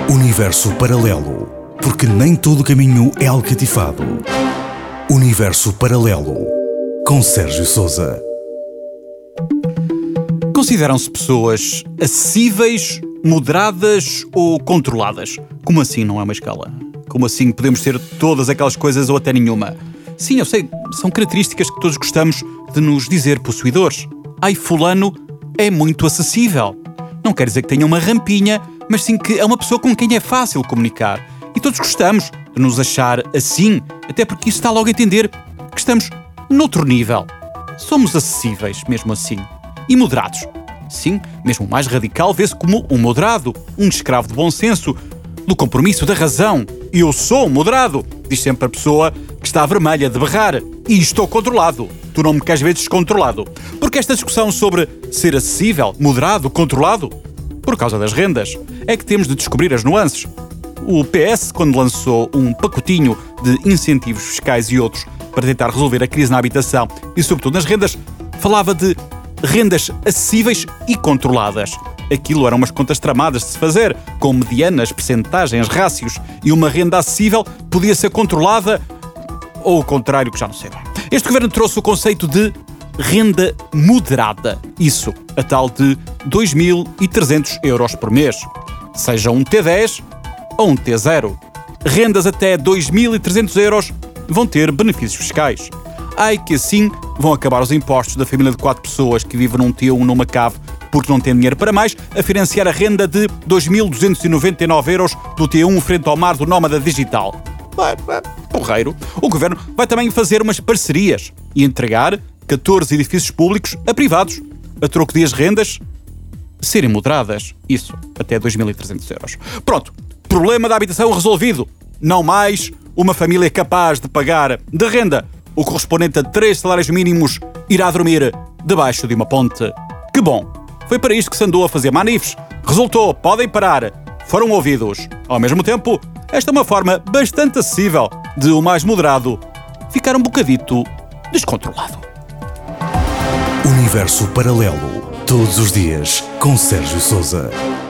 Universo paralelo, porque nem todo caminho é alcatifado. Universo paralelo, com Sérgio Sousa. Consideram-se pessoas acessíveis, moderadas ou controladas? Como assim não é uma escala? Como assim podemos ter todas aquelas coisas ou até nenhuma? Sim, eu sei, são características que todos gostamos de nos dizer possuidores. Ai, fulano é muito acessível. Não quer dizer que tenha uma rampinha, mas sim que é uma pessoa com quem é fácil comunicar. E todos gostamos de nos achar assim, até porque isso está logo a entender que estamos noutro nível. Somos acessíveis, mesmo assim. E moderados. Sim, mesmo o mais radical vê-se como um moderado, um escravo de bom senso, do compromisso, da razão. Eu sou moderado, diz sempre a pessoa que está vermelha de berrar. E estou controlado. Tu não me queres ver descontrolado. Porque esta discussão sobre ser acessível, moderado, controlado, por causa das rendas, é que temos de descobrir as nuances. O PS, quando lançou um pacotinho de incentivos fiscais e outros para tentar resolver a crise na habitação e, sobretudo, nas rendas, falava de rendas acessíveis e controladas. Aquilo eram umas contas tramadas de se fazer, com medianas, percentagens, rácios, e uma renda acessível podia ser controlada ou o contrário, que já não sei bem. Este governo trouxe o conceito de renda moderada. Isso, a tal de 2.300 euros por mês. Seja um T10 ou um T0. Rendas até 2.300 euros vão ter benefícios fiscais. Ai que assim vão acabar os impostos da família de 4 pessoas que vive num T1 numa cave porque não tem dinheiro para mais, a financiar a renda de 2.299 euros do T1 frente ao mar do nómada digital. Porreiro. O governo vai também fazer umas parcerias e entregar 14 edifícios públicos a privados, a troco de as rendas serem moderadas. Isso, até 2.300 euros. Pronto, problema da habitação resolvido. Não mais uma família capaz de pagar de renda o correspondente a 3 salários mínimos irá dormir debaixo de uma ponte. Que bom! Foi para isto que se andou a fazer manifes. Resultou, podem parar. Foram ouvidos. Ao mesmo tempo, esta é uma forma bastante acessível de o mais moderado ficar um bocadito descontrolado. Universo paralelo, todos os dias, com Sérgio Sousa.